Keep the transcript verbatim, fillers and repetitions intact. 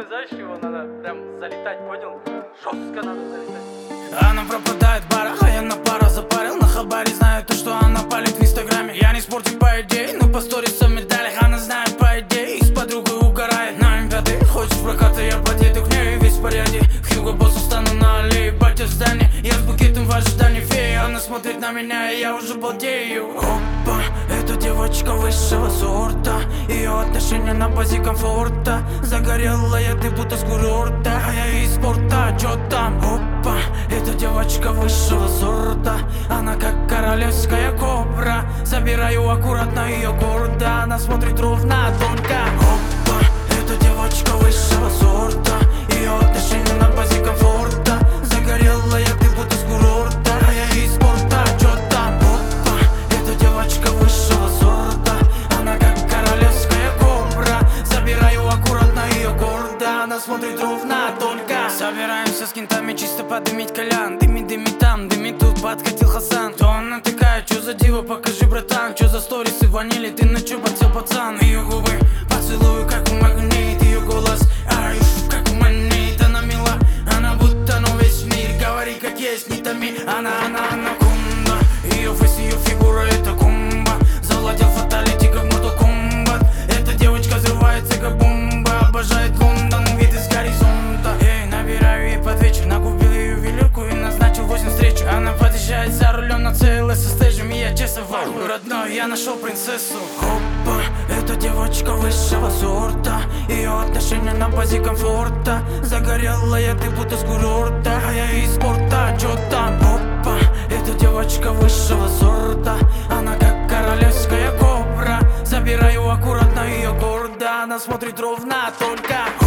Знаешь, чего надо прям залетать, понял? Жестко надо залетать. Она пропадает в барах, а я на пару запарил. На хабаре знаю то, что она палит в инстаграме. Я не спортик по идее, но по сторисам медалях. Она знает по идее и с подругой угорает. На эм пять хочешь проката, я подъеду к ней весь в порядке. В Хьюго Боссу стану на аллее, батя в здании. Я с букетом в ожидании феи. Она смотрит на меня, и я уже балдею. Опа, эта девочка высшего сорта. Ее отношения на базе комфорта. Загорелая, ты будто с курорта. А я из спорта, чё там? Опа, эта девочка высшего сорта. Она как королевская кобра. Забираю аккуратно ее гордо. Она смотрит ровно, тонко. Опа, эта девочка высшего сорта. Ее отношения на базе комфорта. Загорелая, ты будто с курорта. А я из спорта, чё там? Опа, эта девочка высшего сорта. Она как королевская кобра. Забираю аккуратно ее гордо. Она смотрит ровно, только. Собираемся с кентами чисто подымить колян. Дыми, дыми там, дыми тут, подкатил Хасан. То она такая, чё за диво, покажи, братан. Чё за сторисы ванили, ты на чё подсел, пацан? Ее губы поцелую, как у магнит. Ее голос, ай, как у манит. Она мила, она будто, ну весь мир. Говори, как есть, не томи. Она, она, анаконда. Ее фейс, ее фигура, это комбо. Завладел фаталити, как Mortal Kombat. Эта девочка взрывается, как бомба. Обожает Лондон, вид из горизонта. Эй, набираю ей под вечер. Накупил ей ювелирку и назначил восемь встреч. Она подъезжает за рулем на цэ эл эс со стейджем. И я честовал, родной, я нашел принцессу. Опа, эта девочка высшего сорта. Ее отношения на базе комфорта. Загорелая, ты будто с курорта. А я из спорта, чё там? Опа, эта девочка высшего сорта. Она как королевская кобра. Забираю аккуратно ее гордо. Она смотрит ровно, только.